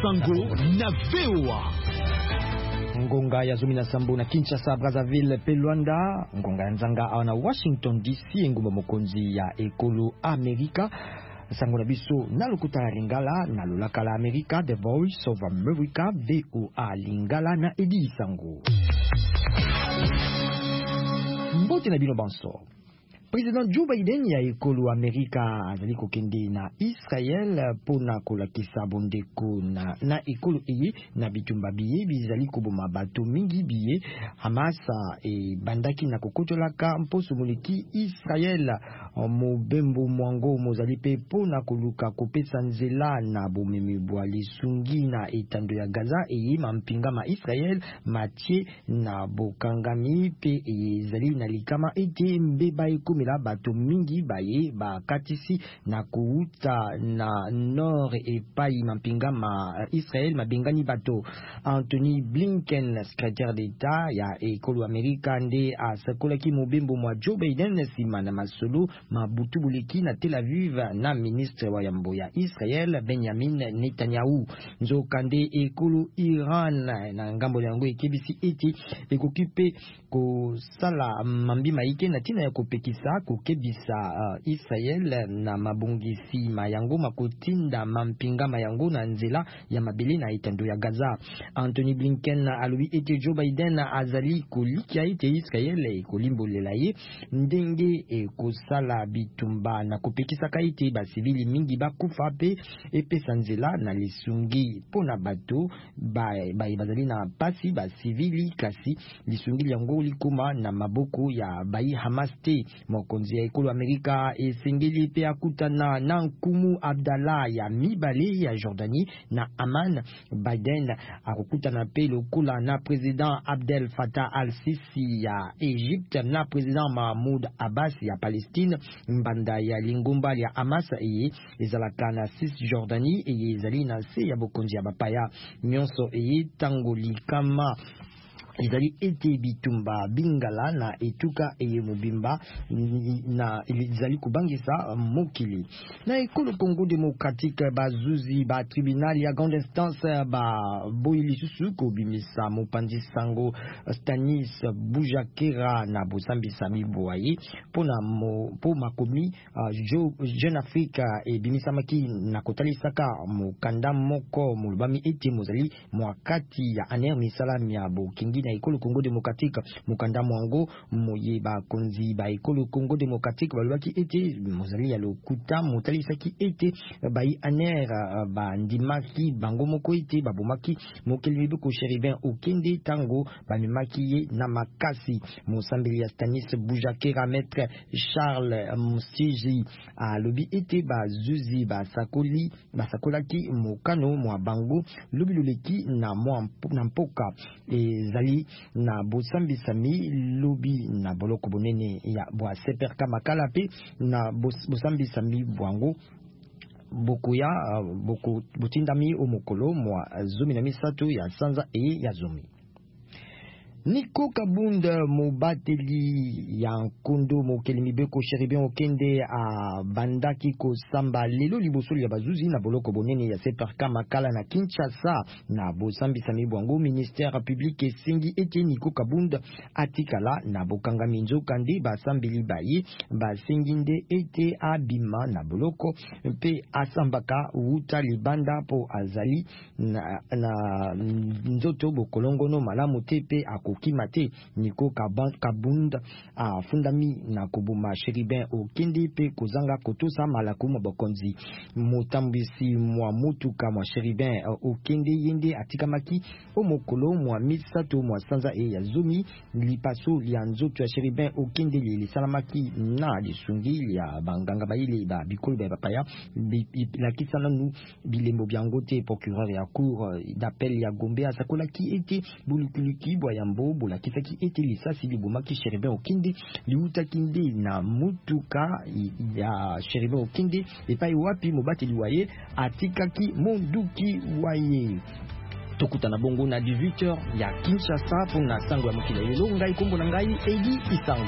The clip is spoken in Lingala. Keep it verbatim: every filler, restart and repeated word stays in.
Sango na V O A. Ngonga ya Zumi na Sambo na Kinshasa, Brazzaville pe Luanda. Ngonga ya Nzanga na Washington D C. Ngumba mokonzi ya ekolo Amerika. Sango na biso na lokuta ya Lingala na lolaka la Amerika. The Voice of America, V O A Lingala na Edi Sango. Mbote na bino banso. President Joe Biden ya ekolo Amerika azali kokende na Israel pona kolakisa bondeko na, na ekolo eye na bitumba biye bizali koboma bato mingi biye. Hamas e bandaki na kokotolaka mposo moleki Israel mobembo mwango mozali pe pona koluka kopesa nzela na bomemi bwa lisungi na etando ya Gaza eye mampinga ma Israel matie na bokangami pe ezali na likama ete mbeba ekome la bato mingi baye bakatisi na kuuta na nord epai mampinga ma Israel mabengani bato. Anthony Blinken, secrétaire d'État ya ekolo Amerika, nde asakolaki mobembo mwa Joe Biden sima na masolo mabutu buleki na Tel Aviv na ministre wa yambo ya Israel Benjamin Netanyahu. Nzoka nde ekolo Iran na ngambo yango ekebisi eti ekokipe kosala mambi maike na tina ya kopekisa kokebisa uh, Israel na mabongisi mayango makotinda mampinga mayango na nzela ya mabele na etando ya Gaza. Anthony Blinken alobi ete Joe Biden azali kolikia ete Israel kolimbolela ye ndenge e kosala bitumba na kopekisa kaite ba civili mingi bakufa pe epesa nzela na lisungi pona bato ba, ba bazali na pasi ba civili kasi lisungi yango likuma na maboko ya bai Hamas te. Mokonzi ya ekolo Amerika esengeli pe akutana na Nkumu Abdallah ya mibale ya Jordanie na Amman. Biden akukutana pe lokola na president Abdel Fattah al-Sisi ya Egypte na president Mahmoud Abbas ya Palestine. Mbanda ya lingomba ya Hamas eye ezalaka na Cisjordanie eye ezali na se ya bokonzi ya bapaya nyonso eye tango likama izali ete bitumba bingala na etuka eye mobimba na izali kubangisa mokili. Na ekolo Congo Démocratique bazuzi ba tribunal ya grande instance ba boili susu ko bimisa mopanzi sango Stanis Bujakera na bosambisa miboye pona mo po makomi uh, Jeune Afrique e bimisa maki na kotalisaka mokanda moko mulbami ete mozali mwakati ya aner misalami ya bokingi na ekolo Congo Démocratique. Mukanda mwango moye ba konzi ba ekolo Congo Démocratique balwaki ete mozali ya lokuta motalisaki ete bai aner ba ndimaki bango moko ete babomaki mokeli beko Cherubin Okende tango bamemaki ye na makasi. Mosambeli ya Stanis Bujakera maître Charles Msiji alobi ete bazuzi basakoli basakolaki mokano mwa bango lobi loleki na mwa na mpoka ezali na bosambi sami lobi na boloko bonene ya bwa seperka makala pe na bosambi sami bwango bokuya boku butindami omokolo mwa zomi na misato ya sanza e ya zomi. Niko Kabunda mobateli ya nkondo mokeli mibeko Cherubin Okende a bandaki ko samba lelo liboso ya bazuzi na boloko bonene ya seperka makala na Kinshasa na bosambi sami bwango ministère public esengi ete Niko Kabunda atikala na bokanga minzo kande basambeli baye basengi nde ete abima na boloko mpe asambaka uta libanda po azali na, na nzoto bokolongono malamu te pe ako Kimate. Niko Kabunda a fundami na kubuma Cherubin Okende pe kozanga kotosa malaku mabokonzi motambisi mwa mutuka mwa Cherubin Okende yende atikamaki omokolo mwa misato mwa sanza e ya zomi lipaso ya nzoto ya Cherubin Okende li salamaki na lisungi ya banganga baile ba bikolo ba papaya la kisana nu bilembo byango te. Procureur ya cour d'appel ya Gombe asakolaki ete bulukuliki bwa yambo bola kisaki ete lisasi libomaki Cherubin Okende liuta kinde na mutuka ya Cherubin Okende epai wapi mobati liwaye atikaki monduki waye. Tokutana bongo na dix-huit heures ya Kinshasa pona sango ya mokili lelo ngai kombo na ngai Edi Isango.